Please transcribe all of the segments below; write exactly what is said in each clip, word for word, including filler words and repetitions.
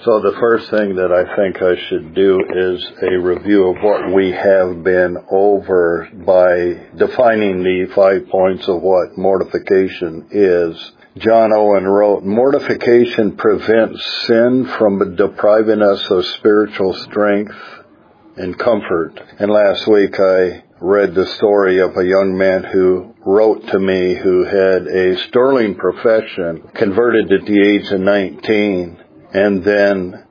So the first thing that I think I should do is a review of what we have been over by defining the five points of what mortification is. John Owen wrote, "Mortification prevents sin from depriving us of spiritual strength and comfort." And last week I read the story of a young man who wrote to me who had a sterling profession, converted at the age of nineteen, and then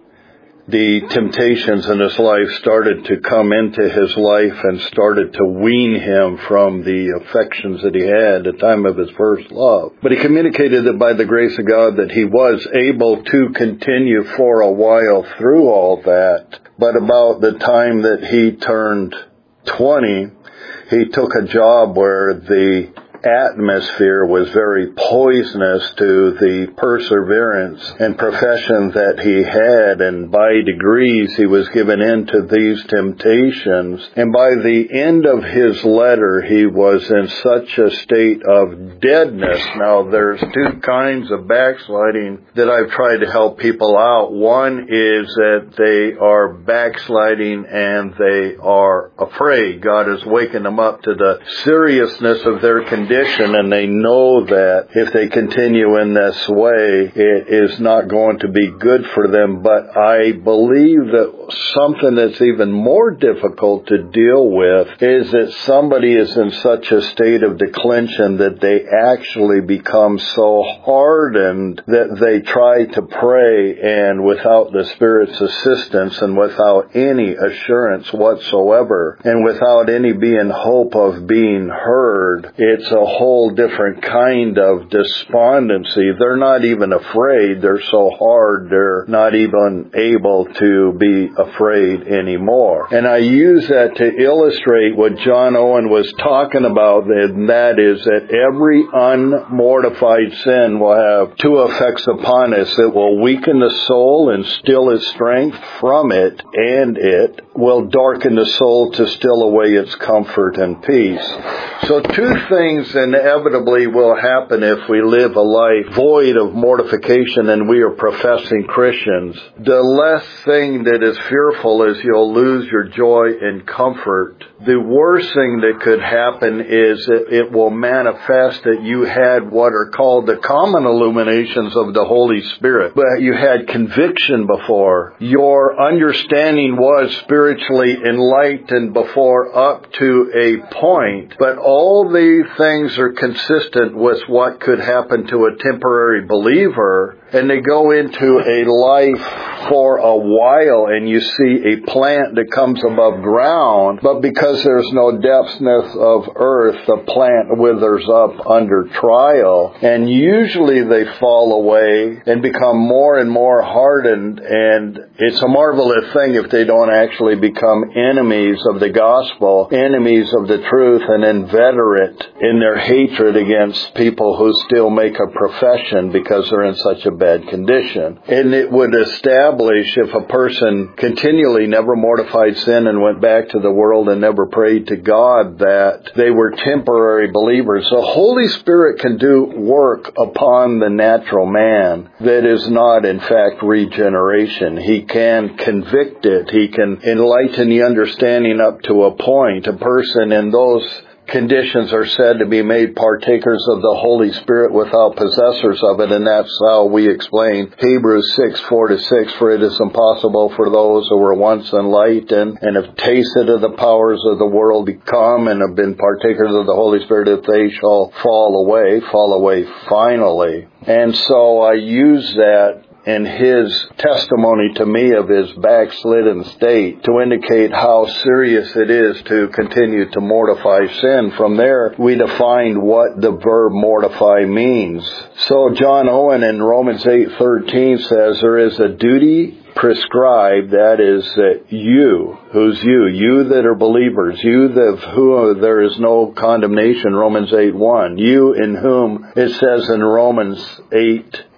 the temptations in his life started to come into his life and started to wean him from the affections that he had at the time of his first love. But he communicated that by the grace of God that he was able to continue for a while through all that. But about the time that he turned twenty, he took a job where the atmosphere was very poisonous to the perseverance and profession that he had, and by degrees he was given into these temptations, and by the end of his letter he was in such a state of deadness. Now there's two kinds of backsliding that I've tried to help people out. One is that they are backsliding and they are afraid. God is waking them up to the seriousness of their condition, and they know that if they continue in this way, it is not going to be good for them. But I believe that something that's even more difficult to deal with is that somebody is in such a state of declension that they actually become so hardened that they try to pray, and without the Spirit's assistance and without any assurance whatsoever and without any being hope of being heard, it's a whole different kind of despondency. They're not even afraid. They're so hard, they're not even able to be afraid anymore. And I use that to illustrate what John Owen was talking about, and that is that every unmortified sin will have two effects upon us. It will weaken the soul and still its strength from it, and it will darken the soul to still away its comfort and peace. So two things inevitably will happen if we live a life void of mortification and we are professing Christians. The less thing that is fearful is you'll lose your joy and comfort. The worst thing that could happen is that it will manifest that you had what are called the common illuminations of the Holy Spirit. But you had conviction before. Your understanding was spiritually enlightened before up to a point. But all the things are consistent with what could happen to a temporary believer, and they go into a life for a while, and you see a plant that comes above ground, but because there's no depthness of earth, the plant withers up under trial, and usually they fall away and become more and more hardened, and it's a marvelous thing if they don't actually become enemies of the gospel, enemies of the truth, and inveterate in their hatred against people who still make a profession because they're in such a bad condition. And it would establish, if a person continually never mortified sin and went back to the world and never prayed to God, that they were temporary believers. The Holy Spirit can do work upon the natural man that is not, in fact, regeneration. He can convict it. He can enlighten the understanding up to a point. A person in those conditions are said to be made partakers of the Holy Spirit without possessors of it, and that's how we explain Hebrews six, four to six, for it is impossible for those who were once enlightened and have tasted of the powers of the world to come and have been partakers of the Holy Spirit, if they shall fall away, fall away finally. And so I use that in his testimony to me of his backslidden state to indicate how serious it is to continue to mortify sin. From there, we defined what the verb mortify means. So John Owen in Romans eight thirteen says there is a duty prescribed, that is that you, who's you, you that are believers, you that of whom there is no condemnation, Romans eight one, you in whom it says in Romans eight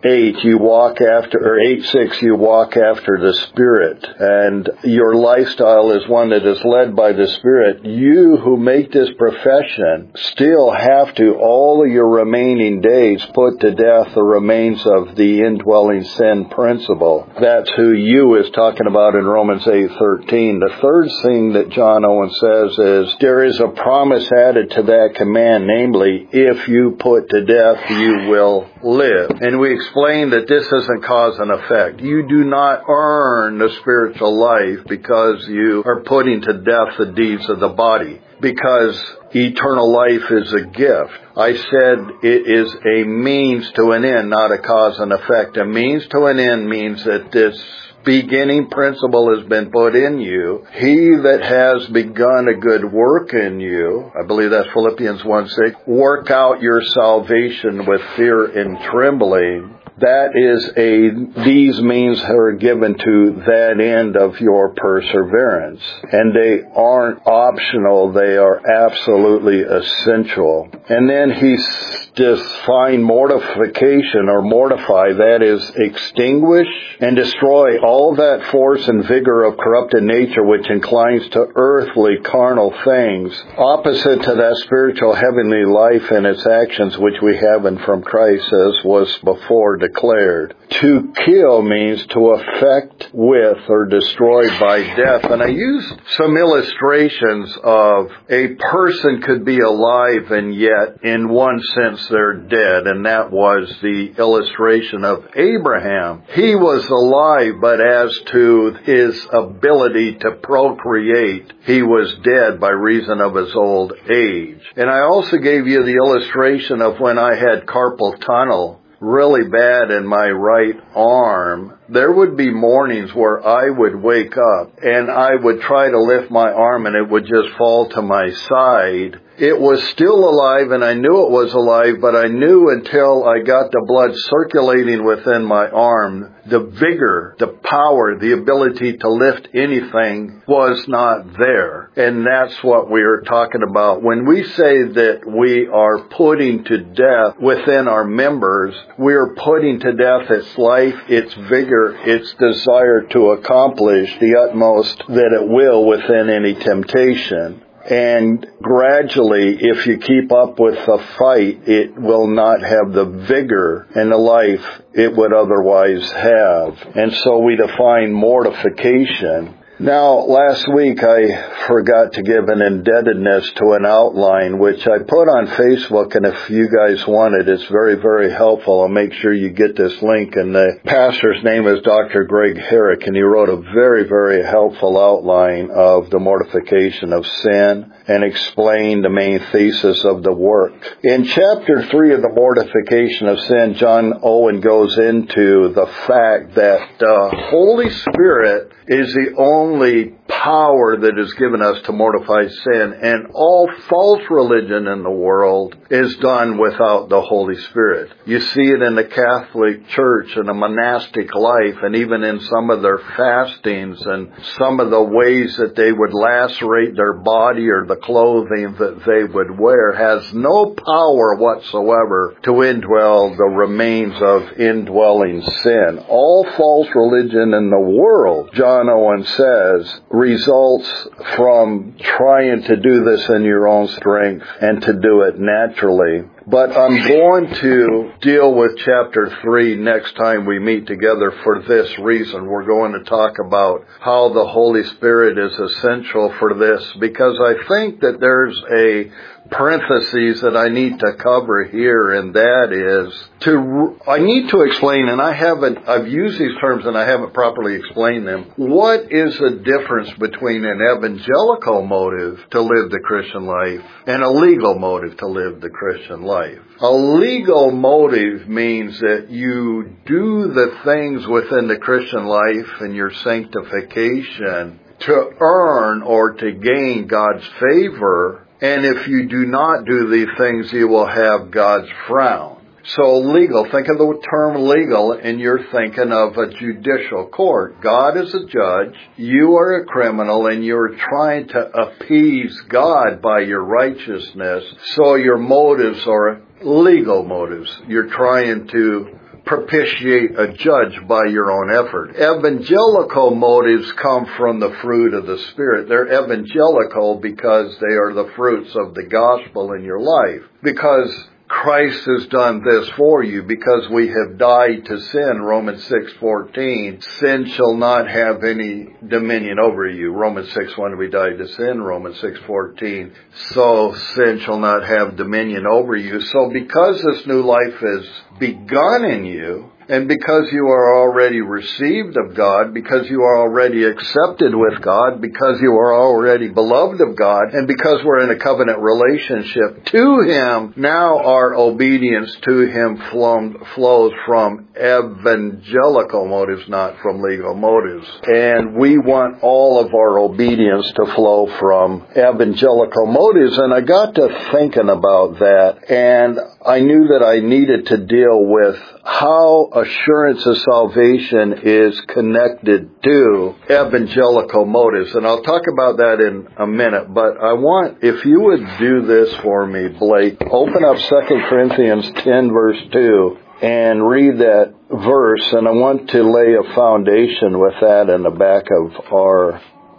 eight, you walk after, or eight six, you walk after the Spirit, and your lifestyle is one that is led by the Spirit. You who make this profession still have to, all of your remaining days, put to death the remains of the indwelling sin principle. That's who you is talking about in Romans eight thirteen. The third thing that John Owen says is, there is a promise added to that command, namely, if you put to death, you will live. And we explain that this isn't cause and effect. You do not earn the spiritual life because you are putting to death the deeds of the body, because eternal life is a gift. I said it is a means to an end, not a cause and effect. A means to an end means that this beginning principle has been put in you. He that has begun a good work in you, I believe that's Philippians one six, work out your salvation with fear and trembling. That is a, these means are given to that end of your perseverance. And they aren't optional, they are absolutely essential. And then he's defined mortification, or mortify, that is, extinguish and destroy all that force and vigor of corrupted nature which inclines to earthly, carnal things, opposite to that spiritual heavenly life and its actions which we have in from Christ, as was before declared. To kill means to affect with or destroy by death. And I used some illustrations of a person could be alive and yet in one sense they're dead, and that was the illustration of Abraham. He was alive, but as to his ability to procreate, he was dead by reason of his old age. And I also gave you the illustration of when I had carpal tunnel really bad in my right arm. There would be mornings where I would wake up and I would try to lift my arm and it would just fall to my side. It was still alive and I knew it was alive, but I knew until I got the blood circulating within my arm, the vigor, the power, the ability to lift anything was not there. And that's what we are talking about. When we say that we are putting to death within our members, we are putting to death its life, its vigor, its desire to accomplish the utmost that it will within any temptation. And gradually, if you keep up with the fight, it will not have the vigor and the life it would otherwise have. And so we define mortification. Now, last week I forgot to give an indebtedness to an outline, which I put on Facebook, and if you guys want it, it's very, very helpful. I'll make sure you get this link. And the pastor's name is Doctor Greg Herrick, and he wrote a very, very helpful outline of the mortification of sin and explained the main thesis of the work. In chapter three of the mortification of sin, John Owen goes into the fact that the Holy Spirit is the only power that is given us to mortify sin, and all false religion in the world is done without the Holy Spirit. You see it in the Catholic Church and the monastic life, and even in some of their fastings and some of the ways that they would lacerate their body or the clothing that they would wear has no power whatsoever to indwell the remains of indwelling sin. All false religion in the world, John Owen says, results from trying to do this in your own strength and to do it naturally. But I'm going to deal with chapter three next time we meet together for this reason. We're going to talk about how the Holy Spirit is essential for this, because I think that there's a parentheses that I need to cover here, and that is to, I need to explain, and I haven't, I've used these terms and I haven't properly explained them. What is the difference between an evangelical motive to live the Christian life and a legal motive to live the Christian life? A legal motive means that you do the things within the Christian life and your sanctification to earn or to gain God's favor. And if you do not do these things, you will have God's frown. So legal, think of the term legal, and you're thinking of a judicial court. God is a judge, you are a criminal, and you're trying to appease God by your righteousness. So your motives are legal motives. You're trying to propitiate a judge by your own effort. Evangelical motives come from the fruit of the Spirit. They're evangelical because they are the fruits of the gospel in your life. Because Christ has done this for you, because we have died to sin, Romans six fourteen. Sin shall not have any dominion over you. Romans six one, we died to sin, Romans six fourteen. So sin shall not have dominion over you. So because this new life has begun in you, and because you are already received of God, because you are already accepted with God, because you are already beloved of God, and because we're in a covenant relationship to Him, now our obedience to Him flows from evangelical motives, not from legal motives. And we want all of our obedience to flow from evangelical motives. And I got to thinking about that, and I knew that I needed to deal with how assurance of salvation is connected to evangelical motives. And I'll talk about that in a minute, but I want, if you would do this for me, Blake, open up Second Corinthians ten, verse two, and read that verse, and I want to lay a foundation with that in the back of our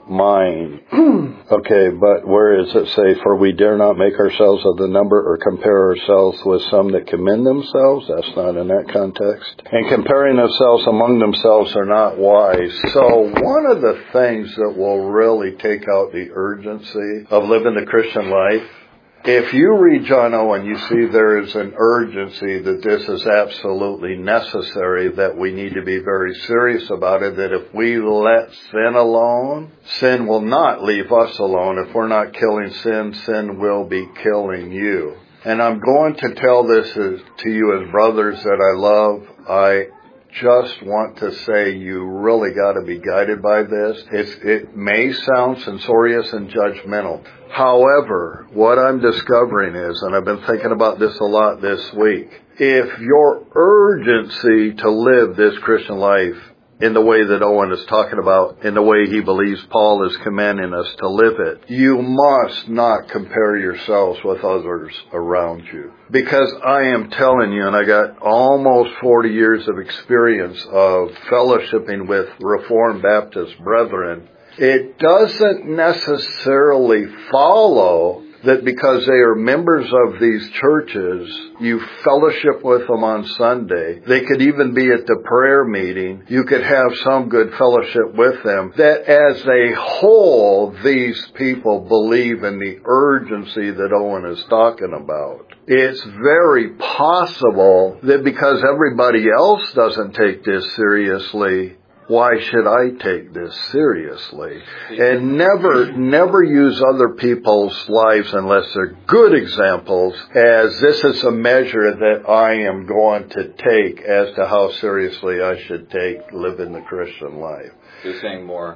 mind. Okay, but where does it say, for we dare not make ourselves of the number or compare ourselves with some that commend themselves? That's not in that context. And comparing themselves among themselves are not wise. So one of the things that will really take out the urgency of living the Christian life, if you read John Owen, you see there is an urgency that this is absolutely necessary, that we need to be very serious about it, that if we let sin alone, sin will not leave us alone. If we're not killing sin, sin will be killing you. And I'm going to tell this as, to you as brothers that I love. I just want to say you really got to be guided by this. It's, it may sound censorious and judgmental. However, what I'm discovering is, and I've been thinking about this a lot this week, if your urgency to live this Christian life in the way that Owen is talking about, in the way he believes Paul is commanding us to live it, you must not compare yourselves with others around you. Because I am telling you, and I got almost forty years of experience of fellowshipping with Reformed Baptist brethren, it doesn't necessarily follow that because they are members of these churches, you fellowship with them on Sunday. They could even be at the prayer meeting. You could have some good fellowship with them. That as a whole, these people believe in the urgency that Owen is talking about. It's very possible that because everybody else doesn't take this seriously, why should I take this seriously? And never, never use other people's lives unless they're good examples as this is a measure that I am going to take as to how seriously I should take living the Christian life. You're saying more,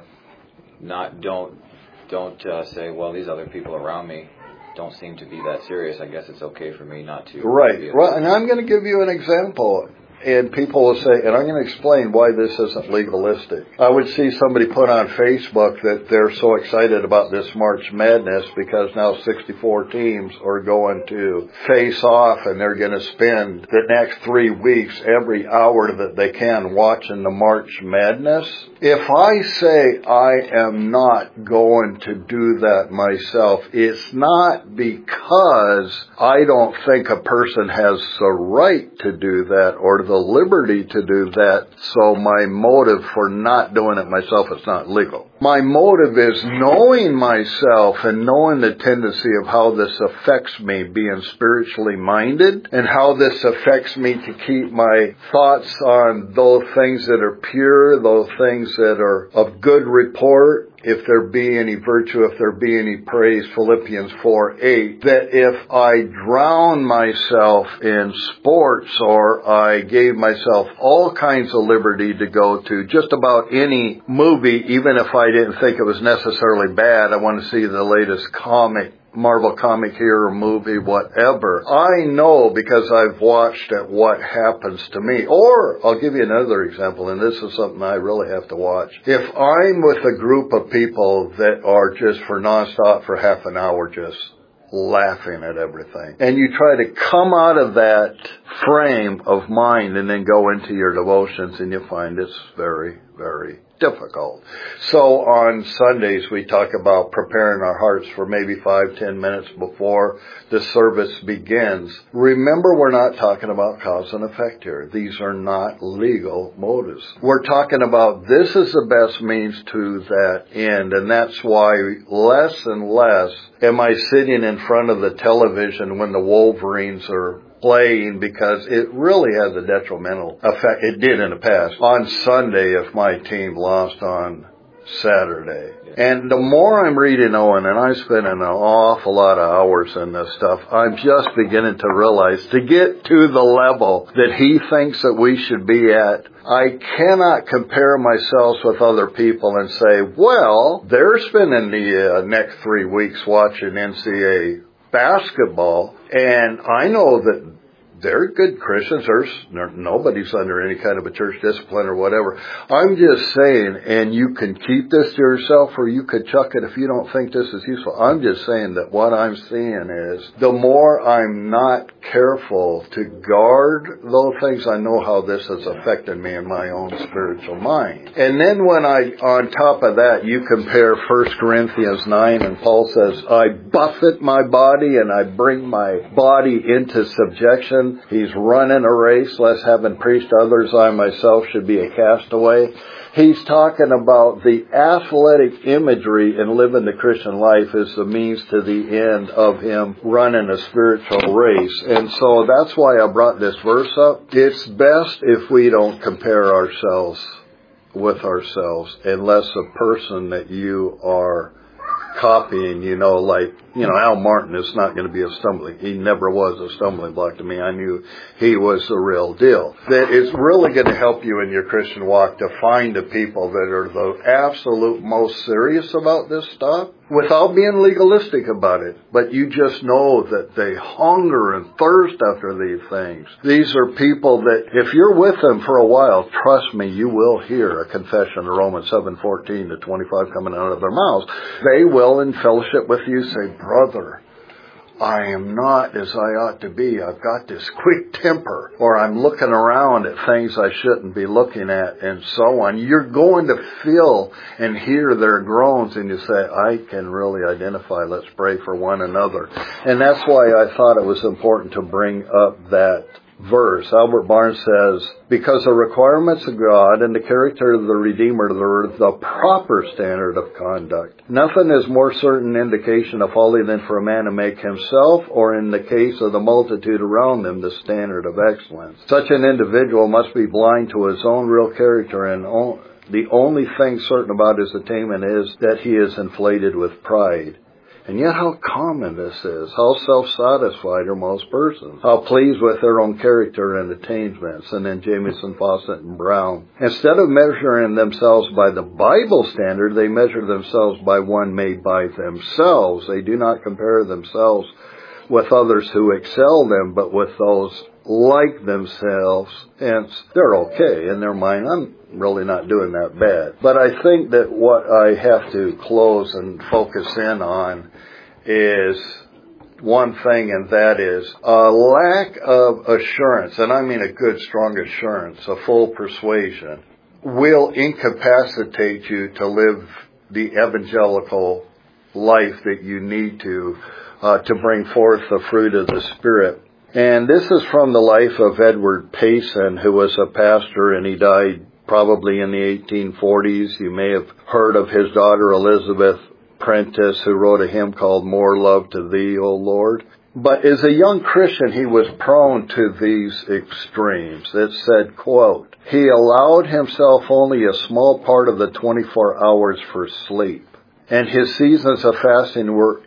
not, don't, don't uh, say, well, these other people around me don't seem to be that serious. I guess it's okay for me not to. Right. Well, and I'm going to give you an example. And people will say, and I'm going to explain why this isn't legalistic. I would see somebody put on Facebook that they're so excited about this March Madness because now sixty-four teams are going to face off and they're going to spend the next three weeks every hour that they can watching the March Madness. If I say I am not going to do that myself, it's not because I don't think a person has the right to do that or the liberty to do that, so my motive for not doing it myself is not legal. My motive is knowing myself and knowing the tendency of how this affects me, being spiritually minded, and how this affects me to keep my thoughts on those things that are pure, those things that are of good report, if there be any virtue, if there be any praise, Philippians four eight, that if I drown myself in sports or I gave myself all kinds of liberty to go to just about any movie, even if I didn't think it was necessarily bad, I want to see the latest comic, Marvel comic hero movie, whatever. I know because I've watched at what happens to me. Or, I'll give you another example, and this is something I really have to watch. If I'm with a group of people that are just for nonstop for half an hour just laughing at everything. And you try to come out of that frame of mind and then go into your devotions, and you find it's very, very difficult. So on Sundays we talk about preparing our hearts for maybe five, ten minutes before the service begins. Remember, we're not talking about cause and effect here. These are not legal motives. We're talking about this is the best means to that end, and that's why less and less am I sitting in front of the television when the Wolverines are playing, because it really has a detrimental effect. It did in the past. On Sunday, if my team lost on Saturday. And the more I'm reading Owen, and I spend an awful lot of hours in this stuff, I'm just beginning to realize, to get to the level that he thinks that we should be at, I cannot compare myself with other people and say, well, they're spending the uh, next three weeks watching N C A A basketball, and I know that they're good Christians. There's nobody's under any kind of a church discipline or whatever. I'm just saying, and you can keep this to yourself, or you could chuck it if you don't think this is useful. I'm just saying that what I'm seeing is, the more I'm not careful to guard those things, I know how this has affected me in my own spiritual mind. And then when I, on top of that, you compare First Corinthians nine, and Paul says, I buffet my body and I bring my body into subjection. He's running a race, lest having preached others, I myself should be a castaway. He's talking about the athletic imagery in living the Christian life as the means to the end of him running a spiritual race. And so that's why I brought this verse up. It's best if we don't compare ourselves with ourselves, unless a person that you are copying, you know, like, you know, Al Martin is not going to be a stumbling. He never was a stumbling block to me. I knew he was the real deal. That it's really going to help you in your Christian walk to find the people that are the absolute most serious about this stuff, without being legalistic about it. But you just know that they hunger and thirst after these things. These are people that, if you're with them for a while, trust me, you will hear a confession of Romans seven fourteen to twenty-five coming out of their mouths. They will, in fellowship with you, say, brother, I am not as I ought to be. I've got this quick temper, or I'm looking around at things I shouldn't be looking at, and so on. You're going to feel and hear their groans, and you say, I can really identify. Let's pray for one another. And that's why I thought it was important to bring up that verse. Albert Barnes says, because the requirements of God and the character of the Redeemer are the proper standard of conduct. Nothing is more certain indication of folly than for a man to make himself, or in the case of the multitude around them, the standard of excellence. Such an individual must be blind to his own real character, and o- the only thing certain about his attainment is that he is inflated with pride. And yet how common this is. How self-satisfied are most persons. How pleased with their own character and attainments. And then Jamieson, Fawcett, and Brown. Instead of measuring themselves by the Bible standard, they measure themselves by one made by themselves. They do not compare themselves with others who excel them, but with those like themselves. Hence, they're okay in their mind. I'm really not doing that bad. But I think that what I have to close and focus in on is one thing, and that is a lack of assurance, and I mean a good, strong assurance, a full persuasion, will incapacitate you to live the evangelical life that you need to uh, to bring forth the fruit of the Spirit. And this is from the life of Edward Payson, who was a pastor, and he died probably in the eighteen forties. You may have heard of his daughter Elizabeth Prentice, who wrote a hymn called More Love to Thee, O Lord. But as a young Christian, he was prone to these extremes. It said, quote, he allowed himself only a small part of the twenty-four hours for sleep, and his seasons of fasting were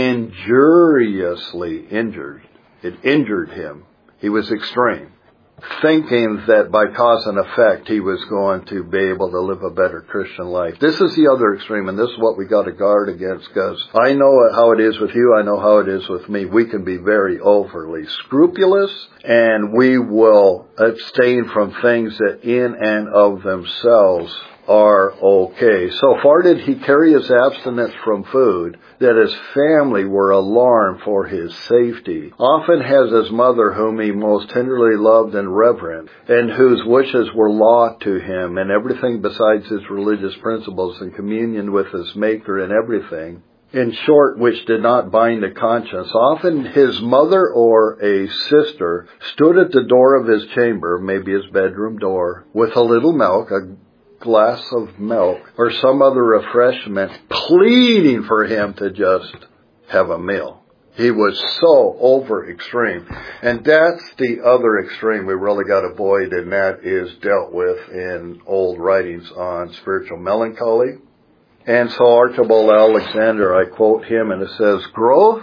injuriously injured. It injured him. He was extreme, thinking that by cause and effect he was going to be able to live a better Christian life. This is the other extreme, and this is what we got to guard against, because I know how it is with you, I know how it is with me. We can be very overly scrupulous, and we will abstain from things that in and of themselves are okay. So far did he carry his abstinence from food that his family were alarmed for his safety. Often has his mother, whom he most tenderly loved and reverenced, and whose wishes were law to him, and everything besides his religious principles and communion with his Maker in everything, in short, which did not bind a conscience. Often his mother or a sister stood at the door of his chamber, maybe his bedroom door, with a little milk, a glass of milk, or some other refreshment, pleading for him to just have a meal. He was so over extreme. And that's the other extreme we really got to avoid, and that is dealt with in old writings on spiritual melancholy. And so Archibald Alexander, I quote him, and it says, growth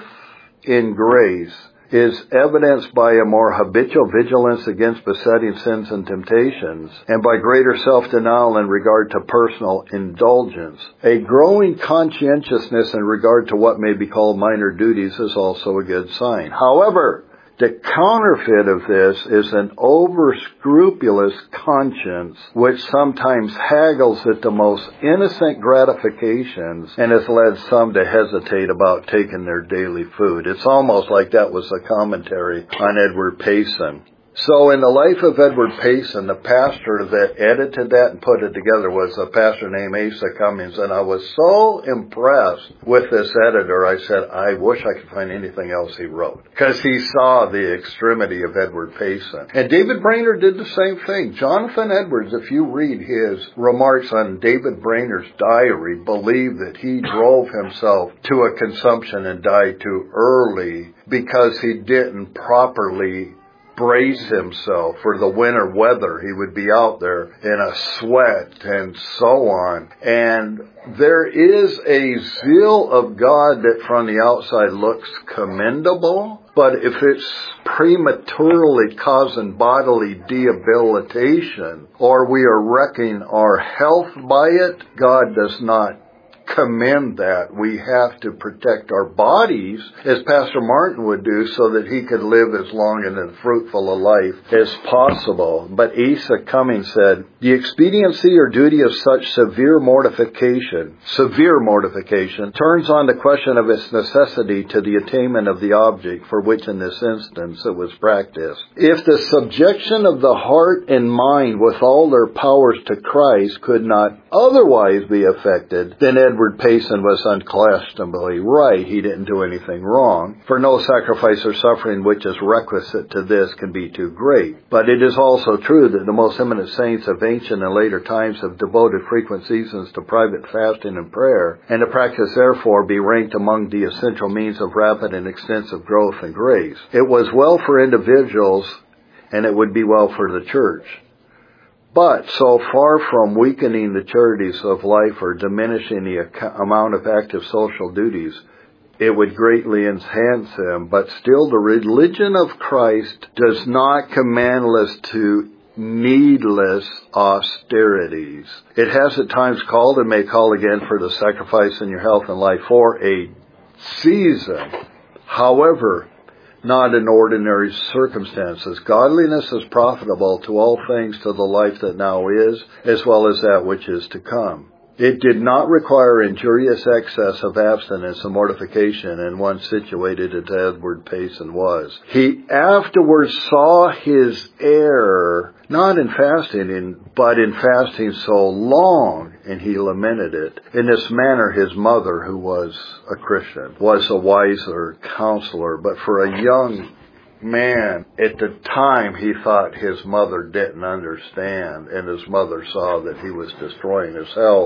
in grace is evidenced by a more habitual vigilance against besetting sins and temptations, and by greater self-denial in regard to personal indulgence. A growing conscientiousness in regard to what may be called minor duties is also a good sign. However, the counterfeit of this is an over-scrupulous conscience which sometimes haggles at the most innocent gratifications and has led some to hesitate about taking their daily food. It's almost like that was a commentary on Edward Payson. So in the life of Edward Payson, the pastor that edited that and put it together was a pastor named Asa Cummings, and I was so impressed with this editor, I said, I wish I could find anything else he wrote, because he saw the extremity of Edward Payson. And David Brainerd did the same thing. Jonathan Edwards, if you read his remarks on David Brainerd's diary, believed that he drove himself to a consumption and died too early because he didn't properly brace himself for the winter weather. He would be out there in a sweat and so on. And there is a zeal of God that from the outside looks commendable, but if it's prematurely causing bodily debilitation, or we are wrecking our health by it, God does not commend that. We have to protect our bodies, as Pastor Martin would do, so that he could live as long and as fruitful a life as possible. But Asa Cummings said, the expediency or duty of such severe mortification, severe mortification, turns on the question of its necessity to the attainment of the object for which in this instance it was practiced. If the subjection of the heart and mind with all their powers to Christ could not otherwise be effected, then Edward Payson was unquestionably right. He didn't do anything wrong. For no sacrifice or suffering which is requisite to this can be too great. But it is also true that the most eminent saints of ancient and later times have devoted frequent seasons to private fasting and prayer, and the practice therefore be ranked among the essential means of rapid and extensive growth and grace. It was well for individuals, and it would be well for the church. But so far from weakening the charities of life or diminishing the amount of active social duties, it would greatly enhance them. But still, the religion of Christ does not command us to needless austerities. It has at times called and may call again for the sacrifice in your health and life for a season. However, not in ordinary circumstances. Godliness is profitable to all things, to the life that now is, as well as that which is to come. It did not require injurious excess of abstinence and mortification in one situated as Edward Payson was. He afterwards saw his error, not in fasting, in, but in fasting so long, and he lamented it. In this manner, his mother, who was a Christian, was a wiser counselor, but for a young man, at the time, he thought his mother didn't understand, and his mother saw that he was destroying his health.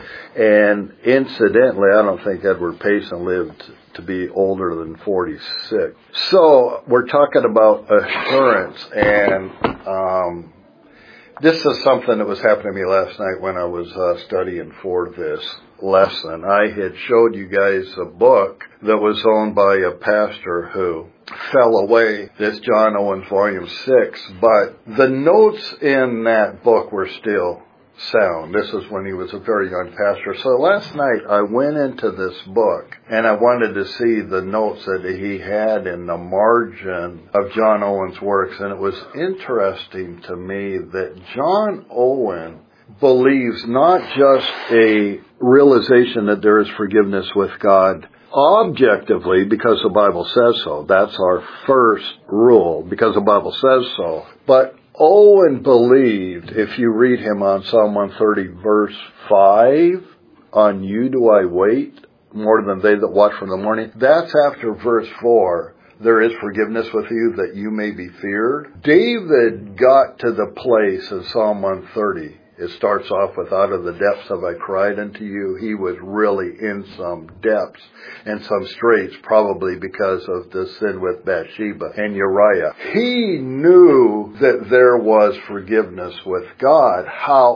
And incidentally, I don't think Edward Payson lived to be older than forty-six. So we're talking about assurance, and um, this is something that was happening to me last night when I was uh, studying for this lesson. I had showed you guys a book that was owned by a pastor who fell away. This John Owens Volume six, but the notes in that book were still sound. This is when he was a very young pastor. So last night I went into this book and I wanted to see the notes that he had in the margin of John Owen's works, and it was interesting to me that John Owen believes not just a realization that there is forgiveness with God objectively because the Bible says so. That's our first rule because the Bible says so. But Owen believed, if you read him on Psalm one thirty verse five, on you do I wait more than they that watch from the morning. That's after verse four. There is forgiveness with you that you may be feared. David got to the place in Psalm one thirty. It starts off with, out of the depths have I cried unto you. He was really in some depths and some straits, probably because of the sin with Bathsheba and Uriah. He knew that there was forgiveness with God.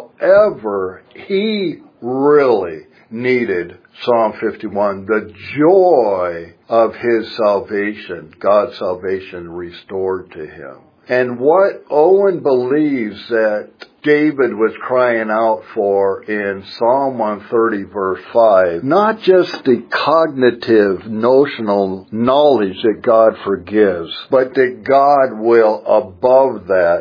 However, he really needed Psalm fifty-one, the joy of his salvation, God's salvation restored to him. And what Owen believes that David was crying out for in Psalm one thirty verse five, not just the cognitive, notional knowledge that God forgives, but that God will, above that,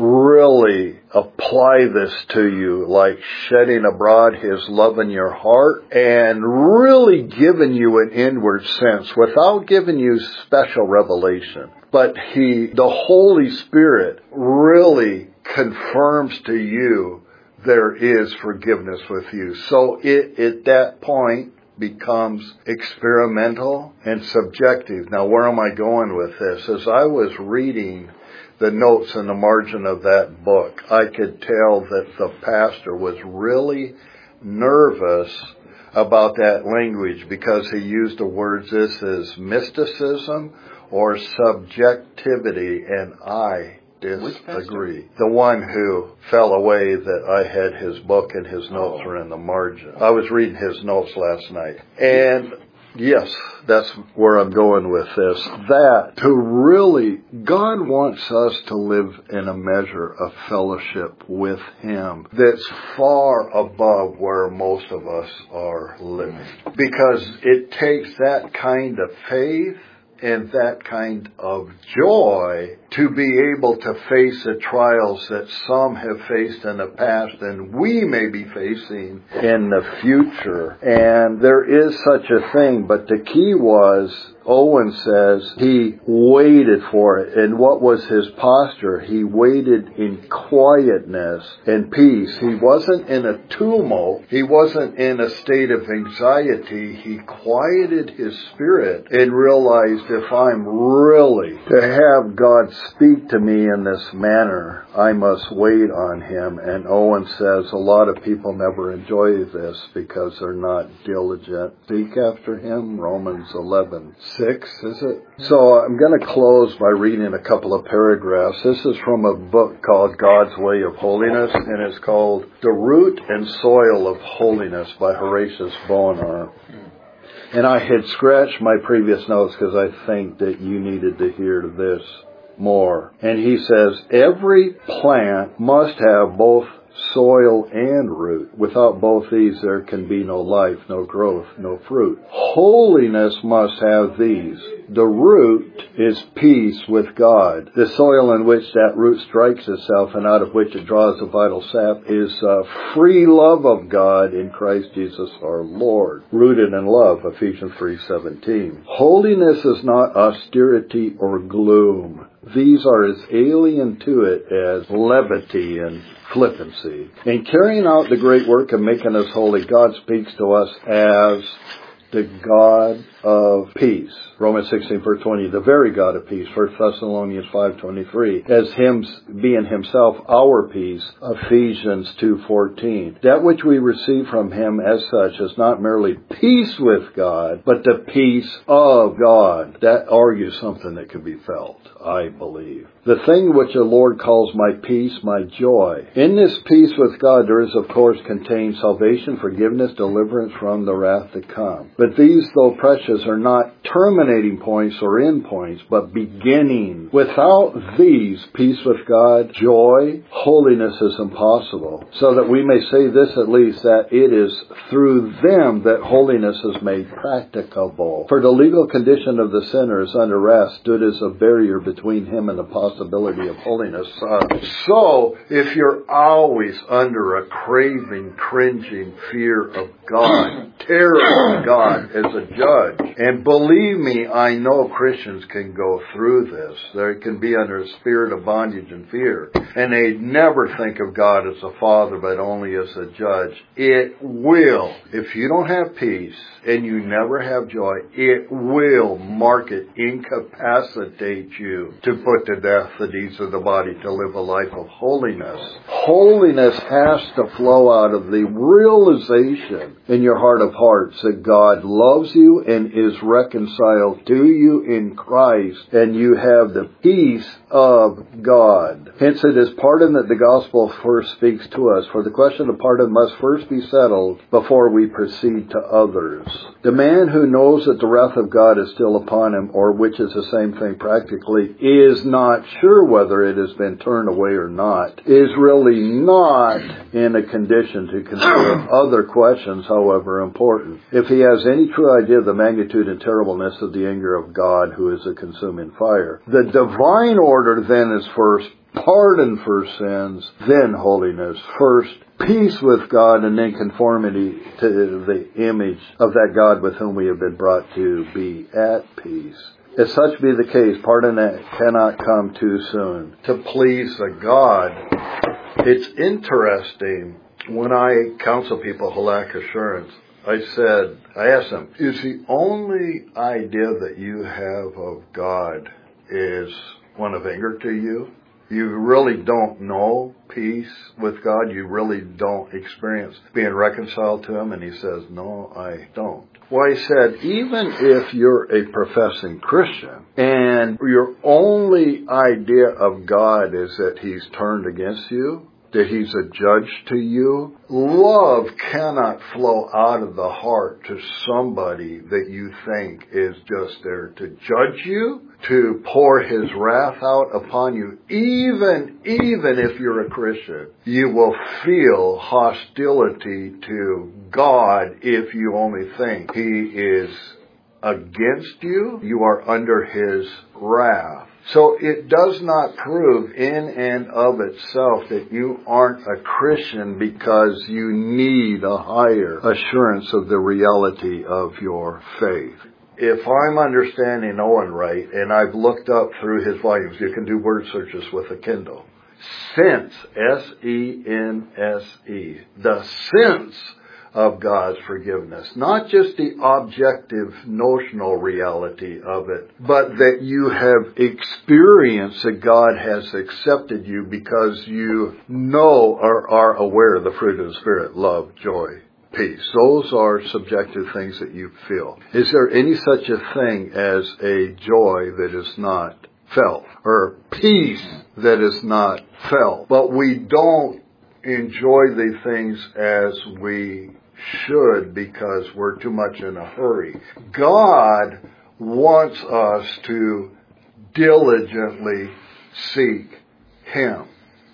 really apply this to you, like shedding abroad his love in your heart and really giving you an inward sense without giving you special revelation. But he, the Holy Spirit, really confirms to you there is forgiveness with you. So it, at that point, becomes experimental and subjective. Now, where am I going with this? As I was reading the notes in the margin of that book, I could tell that the pastor was really nervous about that language because he used the words, this is mysticism or subjectivity, and I disagree. The one who fell away that I had his book and his notes oh. are in the margin. I was reading his notes last night. And yes, that's where I'm going with this. That to really, God wants us to live in a measure of fellowship with Him that's far above where most of us are living. Because it takes that kind of faith and that kind of joy to be able to face the trials that some have faced in the past and we may be facing in the future. And there is such a thing, but the key was, Owen says, he waited for it. And what was his posture? He waited in quietness and peace. He wasn't in a tumult. He wasn't in a state of anxiety. He quieted his spirit and realized, if I'm really to have God speak to me in this manner, I must wait on Him. And Owen says a lot of people never enjoy this because they're not diligent. Seek after Him, Romans eleven six, is it? So I'm going to close by reading a couple of paragraphs. This is from a book called God's Way of Holiness, and it's called The Root and Soil of Holiness by Horatius Bonar. And I had scratched my previous notes because I think that you needed to hear this more. And he says, every plant must have both soil and root. Without both these, there can be no life, no growth, no fruit. Holiness must have these. The root is peace with God. The soil in which that root strikes itself and out of which it draws the vital sap is uh, free love of God in Christ Jesus our Lord. Rooted in love, Ephesians three seventeen. Holiness is not austerity or gloom. These are as alien to it as levity and flippancy. In carrying out the great work of making us holy, God speaks to us as the God of peace. Romans sixteen verse twenty, the very God of peace. First Thessalonians five twenty-three, as Him being Himself our peace. Ephesians two fourteen. That which we receive from Him as such is not merely peace with God, but the peace of God. That argues something that can be felt, I believe. The thing which the Lord calls my peace, my joy. In this peace with God there is of course contained salvation, forgiveness, deliverance from the wrath to come. But these, though precious, are not terminating points or end points, but beginning. Without these, peace with God, joy, holiness is impossible. So that we may say this at least, that it is through them that holiness is made practicable. For the legal condition of the sinner is under rest, stood as a barrier between him and the possibility of holiness. Uh, so, if you're always under a craving, cringing fear of God, terror of God as a judge, and believe me, I know Christians can go through this. They can be under a spirit of bondage and fear, and they never think of God as a father, but only as a judge. It will, if you don't have peace, and you never have joy, it will mark it, incapacitate you to put to death the deeds of the body, to live a life of holiness. Holiness has to flow out of the realization in your heart of hearts that God loves you and is reconciled to you in Christ, and you have the peace of God. Hence it is pardon that the gospel first speaks to us, for the question of pardon must first be settled before we proceed to others. The man who knows that the wrath of God is still upon him, or which is the same thing practically, is not sure whether it has been turned away or not, is really not in a condition to consider other questions, however important. If he has any true idea of the magnitude and terribleness of the anger of God, who is a consuming fire, the divine order then is first pardon for sins, then holiness. First, peace with God, and then conformity to the image of that God with whom we have been brought to be at peace. If such be the case, pardon cannot come too soon. To please a God, it's interesting, when I counsel people who lack assurance, I said, I asked them, is the only idea that you have of God is one of anger to you? You really don't know peace with God? You really don't experience being reconciled to Him? And he says, no, I don't. Well, I said, even if you're a professing Christian and your only idea of God is that He's turned against you, that He's a judge to you, love cannot flow out of the heart to somebody that you think is just there to judge you, to pour His wrath out upon you. Even, even if you're a Christian, you will feel hostility to God if you only think He is against you. You are under His wrath. So it does not prove in and of itself that you aren't a Christian because you need a higher assurance of the reality of your faith. If I'm understanding Owen right, and I've looked up through his volumes, you can do word searches with a Kindle. Sense, S E N S E, the sense of God's forgiveness. Not just the objective, notional reality of it, but that you have experienced that God has accepted you because you know or are aware of the fruit of the Spirit, love, joy, peace. Those are subjective things that you feel. Is there any such a thing as a joy that is not felt, or peace that is not felt? But we don't enjoy the things as we should because we're too much in a hurry. God wants us to diligently seek Him.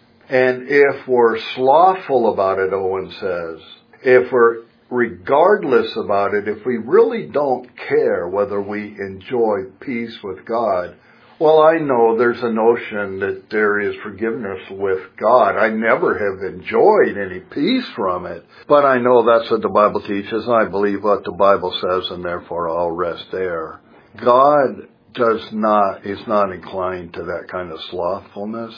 And if we're slothful about it, Owen says, if we're regardless about it, if we really don't care whether we enjoy peace with God, well, I know there's a notion that there is forgiveness with God. I never have enjoyed any peace from it, but I know that's what the Bible teaches, and I believe what the Bible says, and therefore I'll rest there. God does not, is not inclined to that kind of slothfulness.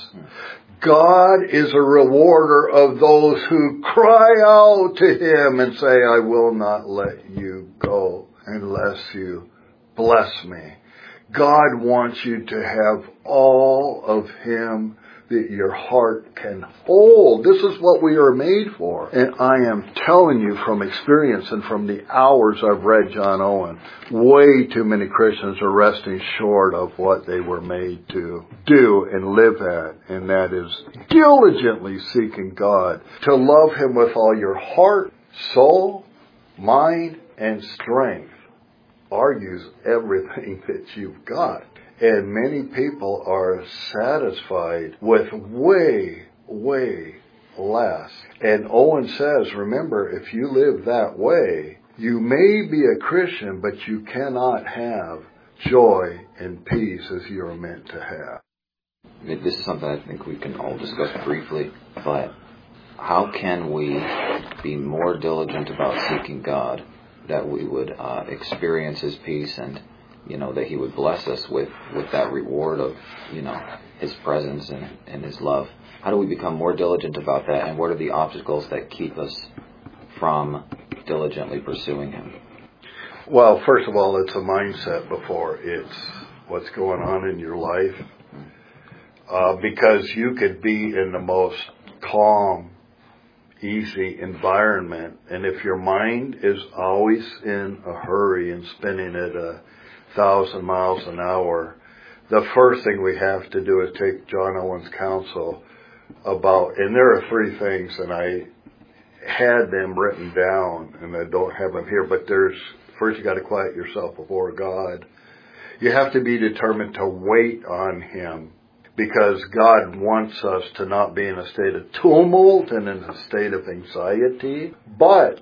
God is a rewarder of those who cry out to Him and say, I will not let you go unless you bless me. God wants you to have all of Him that your heart can hold. This is what we are made for. And I am telling you from experience and from the hours I've read John Owen, way too many Christians are resting short of what they were made to do and live at. And that is diligently seeking God, to love Him with all your heart, soul, mind, and strength. argues everything that you've got. And many people are satisfied with way, way less. And Owen says, remember, if you live that way, you may be a Christian, but you cannot have joy and peace as you're meant to have. This is something I think we can all discuss briefly, but how can we be more diligent about seeking God, that we would uh, experience His peace, and, you know, that He would bless us with, with that reward of, you know, His presence and, and His love? How do we become more diligent about that, and what are the obstacles that keep us from diligently pursuing Him? Well, first of all, it's a mindset before it's what's going on in your life. Uh, because you could be in the most calm, easy environment, and if your mind is always in a hurry and spinning at a thousand miles an hour, the first thing we have to do is take John Owen's counsel about, and there are three things, and I had them written down, and I don't have them here, but there's, first you got to quiet yourself before God. You have to be determined to wait on Him, because God wants us to not be in a state of tumult and in a state of anxiety. But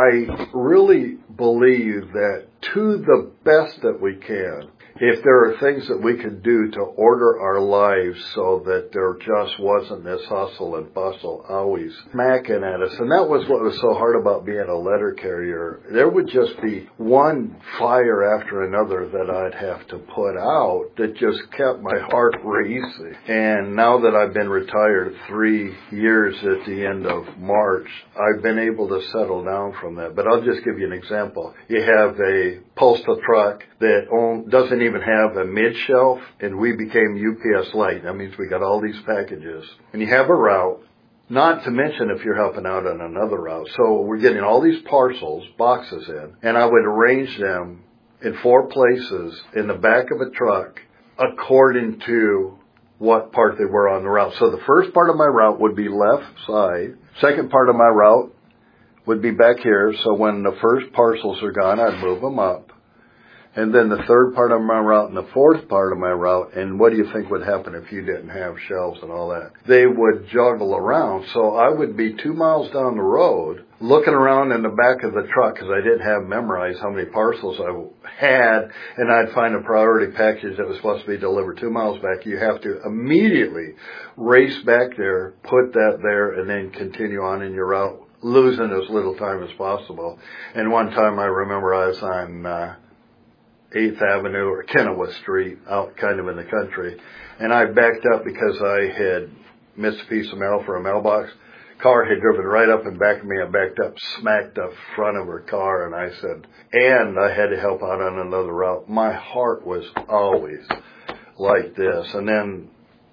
I really believe that to the best that we can, if there are things that we could do to order our lives so that there just wasn't this hustle and bustle always smacking at us. And that was what was so hard about being a letter carrier. There would just be one fire after another that I'd have to put out that just kept my heart racing. And now that I've been retired three years at the end of March, I've been able to settle down from that. But I'll just give you an example. You have a postal truck that own, doesn't even have a mid-shelf, and we became U P S Lite. That means we got all these packages. And you have a route, not to mention if you're helping out on another route. So we're getting all these parcels, boxes in, and I would arrange them in four places in the back of a truck according to what part they were on the route. So the first part of my route would be left side. Second part of my route would be back here. So when the first parcels are gone, I'd move them up. And then the third part of my route and the fourth part of my route, and what do you think would happen if you didn't have shelves and all that? They would juggle around. So I would be two miles down the road looking around in the back of the truck because I didn't have memorized how many parcels I had, and I'd find a priority package that was supposed to be delivered two miles back. You have to immediately race back there, put that there, and then continue on in your route, losing as little time as possible. And one time I remember I was on uh, eighth Avenue or Kennewa Street, out kind of in the country, and I backed up because I had missed a piece of mail for a mailbox. Car had driven right up in back of me. I backed up, smacked the front of her car, and I said, and I had to help out on another route. My heart was always like this. And then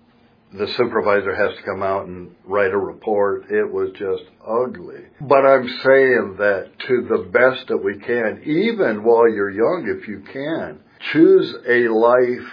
the supervisor has to come out and write a report. It was just ugly. But I'm saying that to the best that we can, even while you're young, if you can, choose a life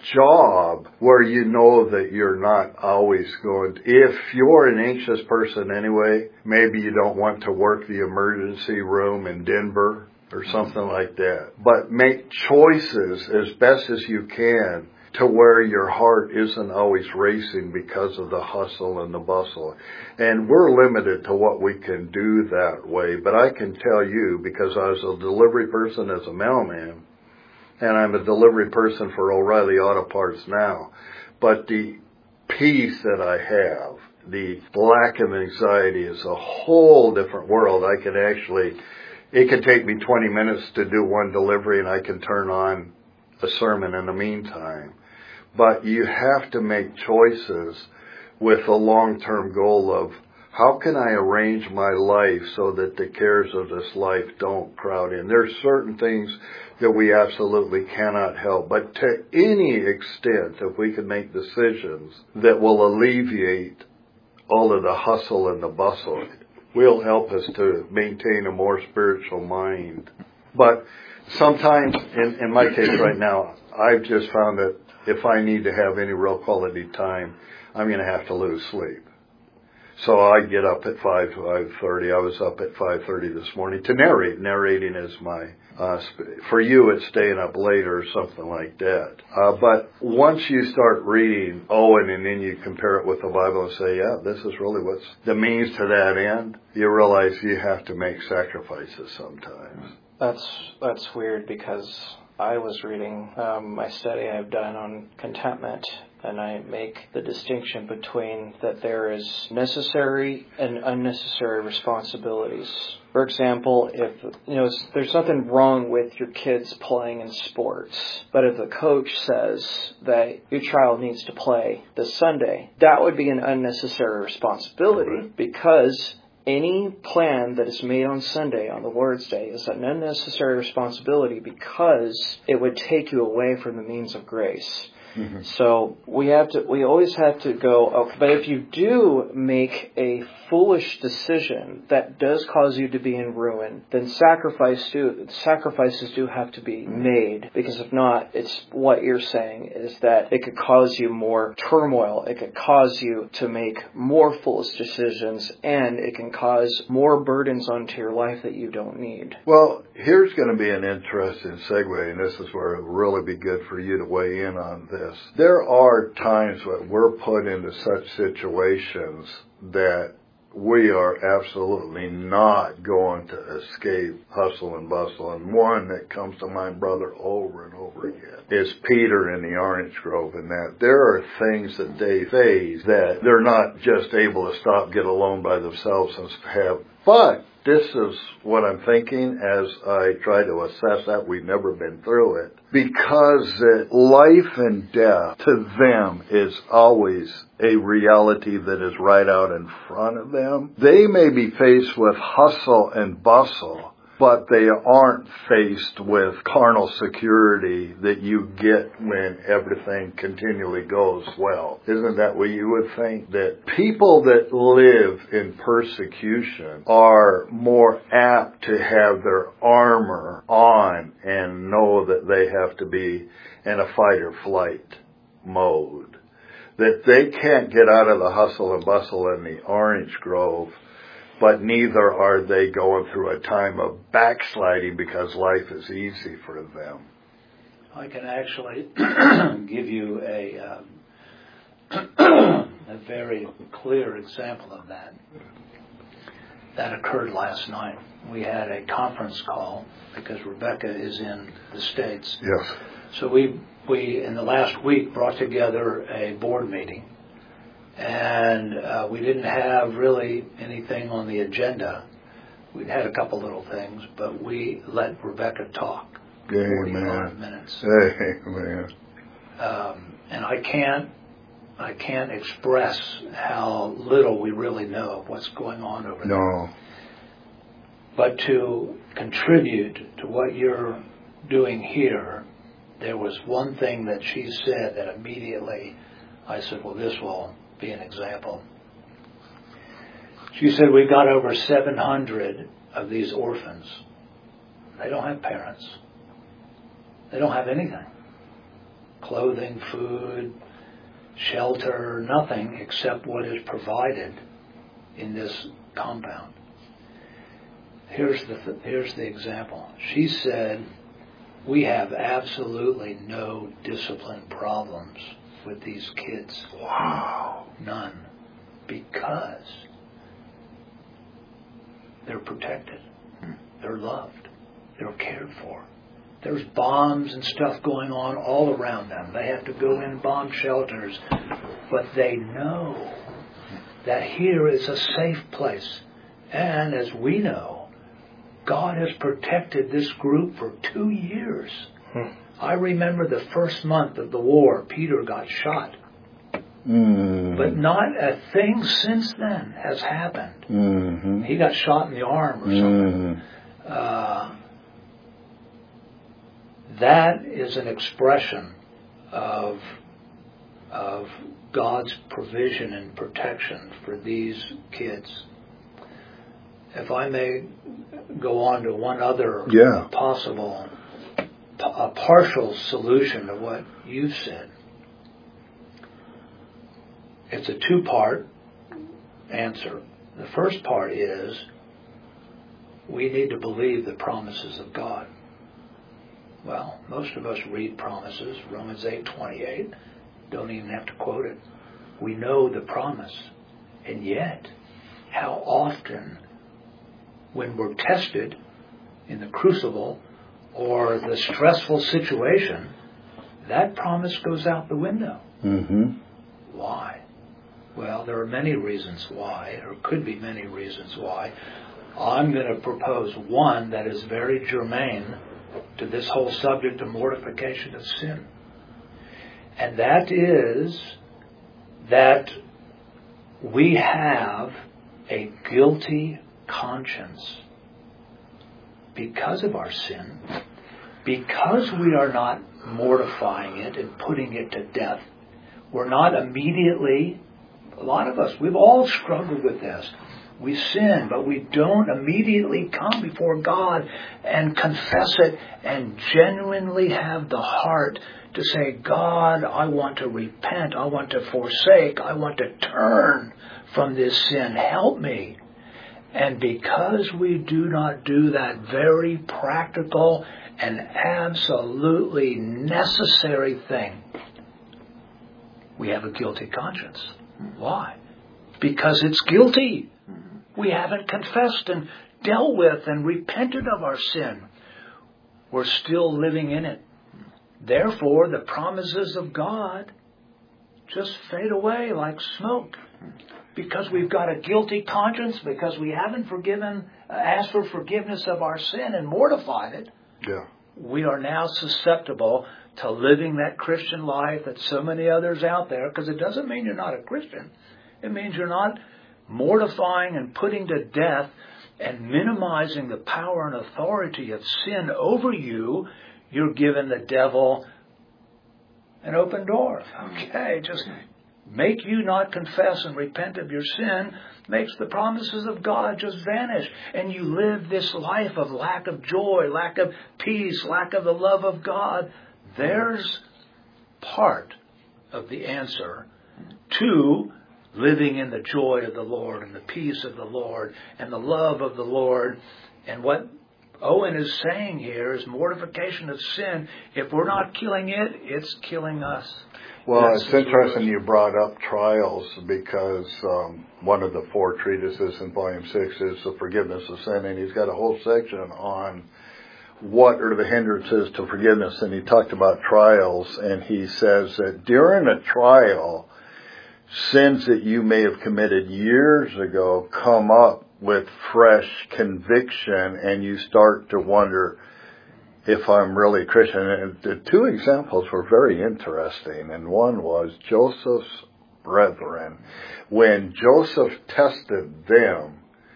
job where you know that you're not always going to, if you're an anxious person anyway, maybe you don't want to work the emergency room in Denver or something like that. But make choices as best as you can to where your heart isn't always racing because of the hustle and the bustle. And we're limited to what we can do that way. But I can tell you, because I was a delivery person as a mailman, and I'm a delivery person for O'Reilly Auto Parts now, but the peace that I have, the lack of anxiety is a whole different world. I can actually, it can take me twenty minutes to do one delivery, and I can turn on a sermon in the meantime. But you have to make choices with a long-term goal of, how can I arrange my life so that the cares of this life don't crowd in? There's certain things that we absolutely cannot help. But to any extent, if we can make decisions that will alleviate all of the hustle and the bustle, will help us to maintain a more spiritual mind. But sometimes, in, in my case right now, I've just found that if I need to have any real quality time, I'm going to have to lose sleep. So I get up at five, five thirty. I was up at five thirty this morning to narrate. Narrating is my, uh, sp- for you it's staying up later or something like that. Uh, but once you start reading Owen and then you compare it with the Bible and say, yeah, this is really what's the means to that end, you realize you have to make sacrifices sometimes. That's, that's weird because I was reading um, my study I've done on contentment, and I make the distinction between that there is necessary and unnecessary responsibilities. For example, if you know there's nothing wrong with your kids playing in sports, but if the coach says that your child needs to play this Sunday, that would be an unnecessary responsibility because any plan that is made on Sunday, on the Lord's Day, is an unnecessary responsibility because it would take you away from the means of grace. Mm-hmm. So we have to. We always have to go. Oh, but if you do make a foolish decision that does cause you to be in ruin, then sacrifice do, sacrifices do have to be made. Because if not, it's what you're saying is that it could cause you more turmoil. It could cause you to make more foolish decisions, and it can cause more burdens onto your life that you don't need. Well, here's going to be an interesting segue, and this is where it will really be good for you to weigh in on this. There are times when we're put into such situations that we are absolutely not going to escape hustle and bustle. And one that comes to mind, brother, over and over again, is Peter in the orange grove, and that there are things that they face that they're not just able to stop, get alone by themselves and have. But this is what I'm thinking as I try to assess that. We've never been through it. Because that life and death to them is always a reality that is right out in front of them. They may be faced with hustle and bustle, but they aren't faced with carnal security that you get when everything continually goes well. Isn't that what you would think? That people that live in persecution are more apt to have their armor on and know that they have to be in a fight or flight mode. That they can't get out of the hustle and bustle in the orange grove, but neither are they going through a time of backsliding because life is easy for them. I can actually give you a, um, a very clear example of that. That occurred last night. We had a conference call because Rebecca is in the States. Yes. So we, we in the last week, brought together a board meeting. And uh, we didn't have really anything on the agenda. We'd had a couple little things, but we let Rebecca talk. forty-five minutes. Amen. Um, and I can't, I can't express how little we really know of what's going on over there. No. But to contribute to what you're doing here, there was one thing that she said that immediately I said, well, this will be an example. She said, we've got over seven hundred of these orphans. They don't have parents. They don't have anything. Clothing, food, shelter, nothing except what is provided in this compound. Here's the th- here's the example. She said, we have absolutely no discipline problems with these kids. Wow. None. Because they're protected. They're loved. They're cared for. There's bombs and stuff going on all around them. They have to go in bomb shelters. But they know that here is a safe place. And as we know, God has protected this group for two years. Hmm. I remember the first month of the war, Peter got shot. Mm. But not a thing since then has happened. Mm-hmm. He got shot in the arm or something. Mm-hmm. Uh, that is an expression of, of God's provision and protection for these kids. If I may go on to one other yeah. possible, a partial solution to what you've said. It's a two-part answer. The first part is we need to believe the promises of God. Well, most of us read promises, Romans eight twenty-eight, don't even have to quote it. We know the promise. And yet, how often when we're tested in the crucible or the stressful situation, that promise goes out the window. Mm-hmm. Why? Well, there are many reasons why, or could be many reasons why. I'm going to propose one that is very germane to this whole subject of mortification of sin. And that is that we have a guilty conscience because of our sin, because we are not mortifying it and putting it to death. We're not immediately, a lot of us, we've all struggled with this. We sin, but we don't immediately come before God and confess it and genuinely have the heart to say, God, I want to repent, I want to forsake, I want to turn from this sin. Help me. And because we do not do that very practical and absolutely necessary thing, we have a guilty conscience. Why? Because it's guilty. We haven't confessed and dealt with and repented of our sin. We're still living in it. Therefore, the promises of God just fade away like smoke. Because we've got a guilty conscience, because we haven't forgiven, uh, asked for forgiveness of our sin and mortified it, Yeah. we are now susceptible to living that Christian life that so many others out there, because it doesn't mean you're not a Christian. It means you're not mortifying and putting to death and minimizing the power and authority of sin over you. You're giving the devil an open door. Okay, just make you not confess and repent of your sin makes the promises of God just vanish. And you live this life of lack of joy, lack of peace, lack of the love of God. There's part of the answer to living in the joy of the Lord and the peace of the Lord and the love of the Lord. And what Owen is saying here is mortification of sin. If we're not killing it, it's killing us. Well, That's it's interesting you brought up trials because um, one of the four treatises in Volume six is the forgiveness of sin, and he's got a whole section on what are the hindrances to forgiveness, and he talked about trials, and he says that during a trial, sins that you may have committed years ago come up with fresh conviction, and you start to wonder if I'm really Christian. And the two examples were very interesting, and one was Joseph's brethren. When Joseph tested them,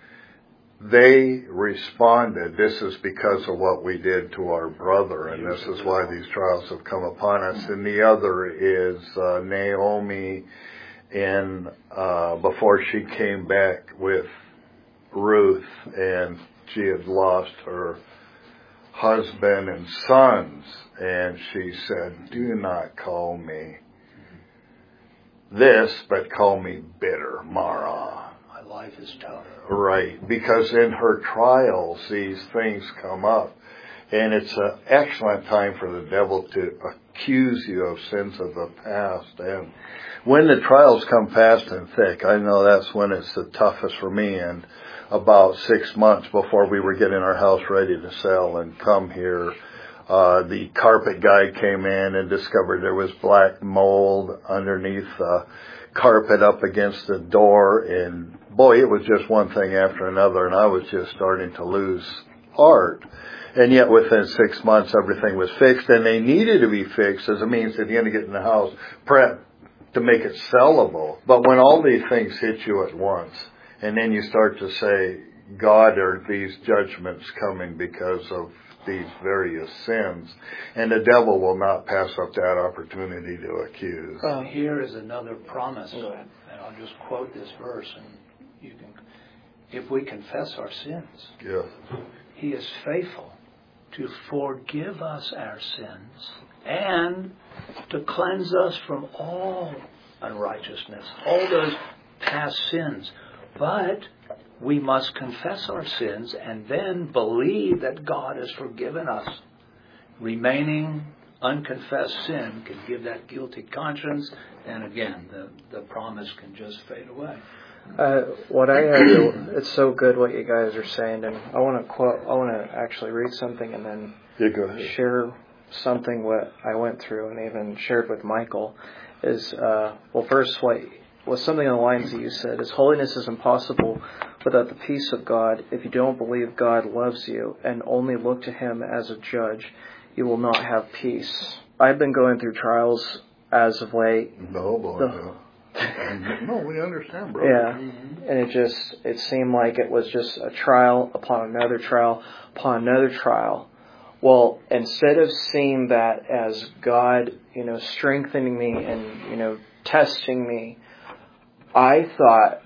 they responded, this is because of what we did to our brother, and this is why these trials have come upon us. And the other is uh, Naomi, in uh, before she came back with Ruth, and she had lost her husband and sons, and she said, do not call me this, but call me bitter, Mara. My life is tough. Right, because in her trials, these things come up, and it's an excellent time for the devil to accuse you of sins of the past. And when the trials come fast and thick, I know that's when it's the toughest for me. And about six months before we were getting our house ready to sell and come here, uh, the carpet guy came in and discovered there was black mold underneath the carpet up against the door. And boy, it was just one thing after another, and I was just starting to lose heart. And yet within six months, everything was fixed, and they needed to be fixed as a means at the end of getting the house prepped to make it sellable. But when all these things hit you at once, and then you start to say, God, are these judgments coming because of these various sins? And the devil will not pass up that opportunity to accuse. Uh, here is another promise, and I'll just quote this verse, and you can, if we confess our sins, Yes. He is faithful to forgive us our sins and to cleanse us from all unrighteousness, all those past sins. But we must confess our sins and then believe that God has forgiven us. Remaining unconfessed sin can give that guilty conscience, and again, the, the promise can just fade away. Uh, what I had, to, it's so good what you guys are saying, and I want to quote. I want to actually read something and then Yeah, go ahead. share something what I went through and even shared with Michael. Is uh, well, first what was something on the lines that you said is holiness is impossible without the peace of God. If you don't believe God loves you and only look to Him as a judge, you will not have peace. I've been going through trials as of late. No, boy, The- no. No, we understand, bro. Yeah, and it just, it seemed like it was just a trial upon another trial upon another trial. Well, instead of seeing that as God, you know, strengthening me and, you know, testing me, I thought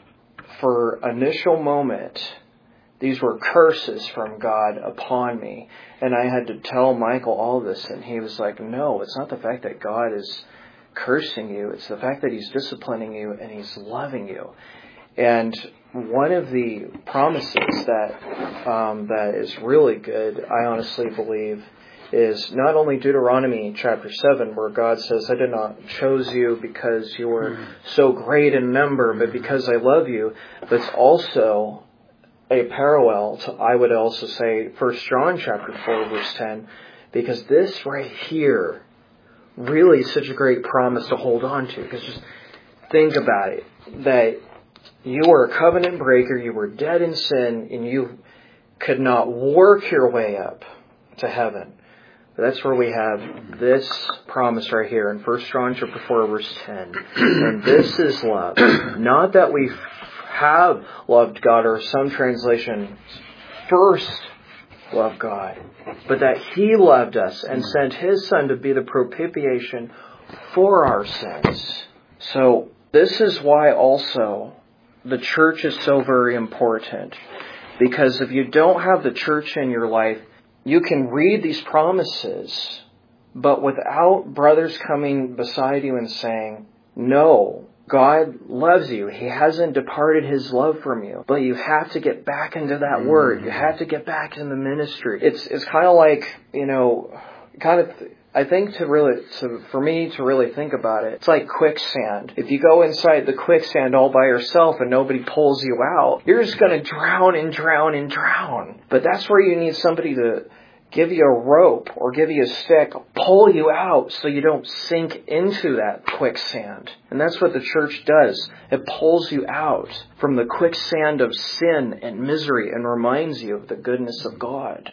for initial moment, these were curses from God upon me. And I had to tell Michael all this, and he was like, no, it's not the fact that God is cursing you, it's the fact that He's disciplining you and He's loving you. And one of the promises that um, that is really good, I honestly believe, is not only Deuteronomy chapter seven, where God says, I did not choose you because you were so great in number, but because I love you. But it's also a parallel to, I would also say, First John chapter four, verse ten, because this right here really is such a great promise to hold on to. Because just think about it, that you were a covenant breaker, you were dead in sin, and you could not work your way up to heaven. But that's where we have this promise right here in First John chapter four, verse ten. And this is love. Not that we have loved God, or some translations first love God, but that He loved us and sent His Son to be the propitiation for our sins. So this is why also the church is so very important. Because if you don't have the church in your life, you can read these promises, but without brothers coming beside you and saying, no, God loves you. He hasn't departed His love from you. But you have to get back into that word. You have to get back in the ministry. It's it's kind of like, you know, kind of, I think to really, to, for me to really think about it, it's like quicksand. If you go inside the quicksand all by yourself and nobody pulls you out, you're just going to drown and drown and drown. But that's where you need somebody to give you a rope or give you a stick, pull you out so you don't sink into that quicksand. And that's what the church does. It pulls you out from the quicksand of sin and misery and reminds you of the goodness of God.